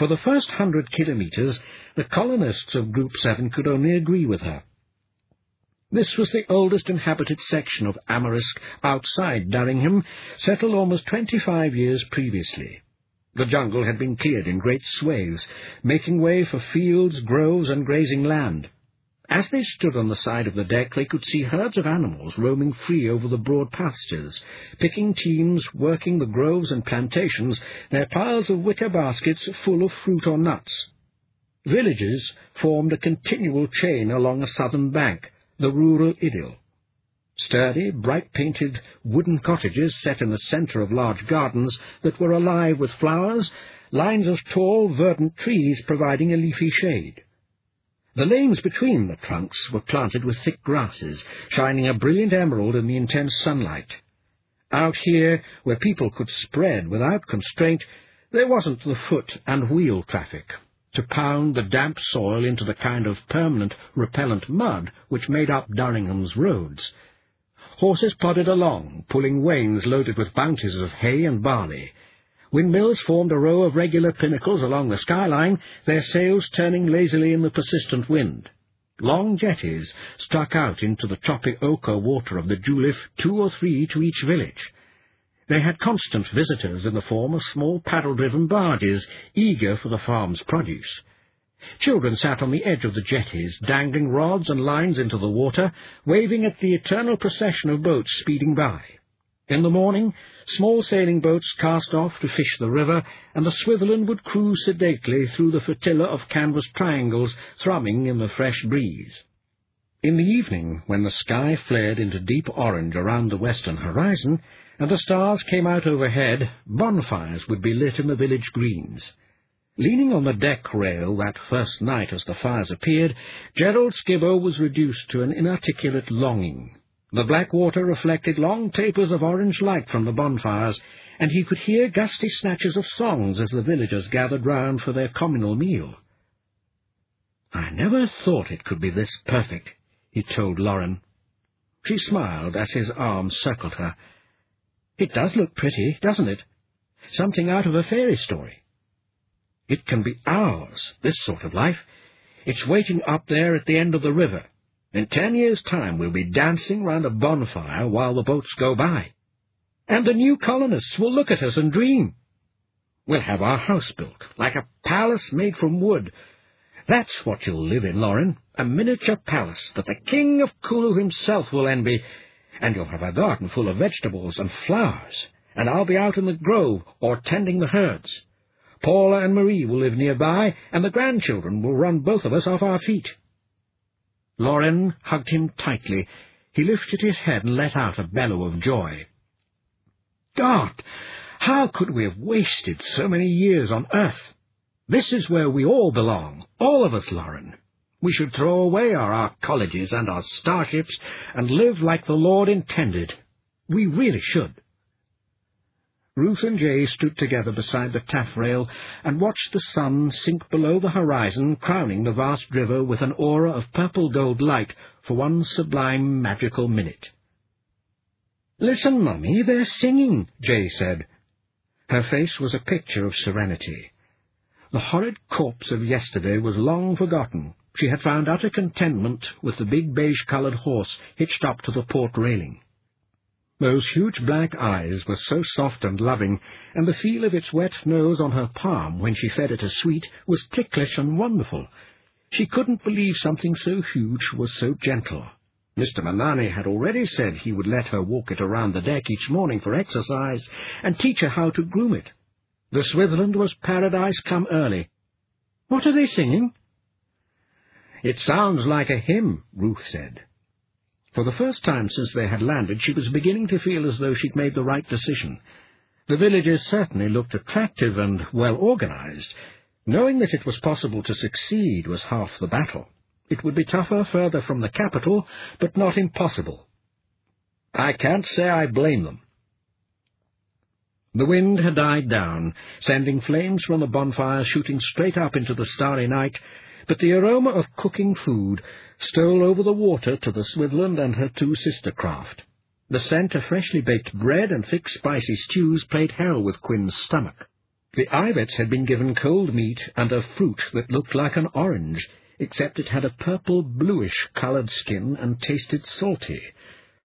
For the first 100 kilometres, the colonists of Group 7 could only agree with her. This was the oldest inhabited section of Amherst outside Durringham, settled almost 25 years previously. The jungle had been cleared in great swathes, making way for fields, groves, and grazing land. As they stood on the side of the deck, they could see herds of animals roaming free over the broad pastures, picking teams, working the groves and plantations, their piles of wicker baskets full of fruit or nuts. Villages formed a continual chain along a southern bank, the rural idyll. Sturdy, bright-painted wooden cottages set in the centre of large gardens that were alive with flowers, lines of tall, verdant trees providing a leafy shade. The lanes between the trunks were planted with thick grasses, shining a brilliant emerald in the intense sunlight. Out here, where people could spread without constraint, there wasn't the foot and wheel traffic to pound the damp soil into the kind of permanent, repellent mud which made up Durringham's roads. Horses plodded along, pulling wains loaded with bounties of hay and barley. Windmills formed a row of regular pinnacles along the skyline, their sails turning lazily in the persistent wind. Long jetties struck out into the choppy ochre water of the Julif, 2 or 3 to each village. They had constant visitors in the form of small paddle-driven barges, eager for the farm's produce. Children sat on the edge of the jetties, dangling rods and lines into the water, waving at the eternal procession of boats speeding by. In the morning, small sailing boats cast off to fish the river, and the Switzerland would cruise sedately through the flotilla of canvas triangles thrumming in the fresh breeze. In the evening, when the sky flared into deep orange around the western horizon, and the stars came out overhead, bonfires would be lit in the village greens. Leaning on the deck rail that first night as the fires appeared, Gerald Skibbo was reduced to an inarticulate longing. The black water reflected long tapers of orange light from the bonfires, and he could hear gusty snatches of songs as the villagers gathered round for their communal meal. "I never thought it could be this perfect," he told Lauren. She smiled as his arm circled her. "It does look pretty, doesn't it? Something out of a fairy story. It can be ours, this sort of life. It's waiting up there at the end of the river. In 10 years' time we'll be dancing round a bonfire while the boats go by. And the new colonists will look at us and dream. We'll have our house built, like a palace made from wood. That's what you'll live in, Lauren, a miniature palace that the King of Kulu himself will envy, and you'll have a garden full of vegetables and flowers, and I'll be out in the grove or tending the herds. Paula and Marie will live nearby, and the grandchildren will run both of us off our feet." Lauren hugged him tightly. He lifted his head and let out a bellow of joy. "God, how could we have wasted so many years on Earth? This is where we all belong, all of us, Lauren. We should throw away our colleges and our starships and live like the Lord intended. We really should." Ruth and Jay stood together beside the taffrail and watched the sun sink below the horizon, crowning the vast river with an aura of purple-gold light for one sublime, magical minute. "Listen, Mummy, they're singing," Jay said. Her face was a picture of serenity. The horrid corpse of yesterday was long forgotten. She had found utter contentment with the big beige-coloured horse hitched up to the port railing. Those huge black eyes were so soft and loving, and the feel of its wet nose on her palm when she fed it a sweet was ticklish and wonderful. She couldn't believe something so huge was so gentle. Mr. Manani had already said he would let her walk it around the deck each morning for exercise and teach her how to groom it. The Switzerland was paradise come early. "What are they singing?" "It sounds like a hymn," Ruth said. For the first time since they had landed, she was beginning to feel as though she'd made the right decision. The villages certainly looked attractive and well-organized. Knowing that it was possible to succeed was half the battle. It would be tougher further from the capital, but not impossible. I can't say I blame them. The wind had died down, sending flames from the bonfire shooting straight up into the starry night, but the aroma of cooking food stole over the water to the Switzerland and her 2 sister craft. The scent of freshly baked bread and thick spicy stews played hell with Quinn's stomach. The ibex had been given cold meat and a fruit that looked like an orange, except it had a purple-bluish-coloured skin and tasted salty.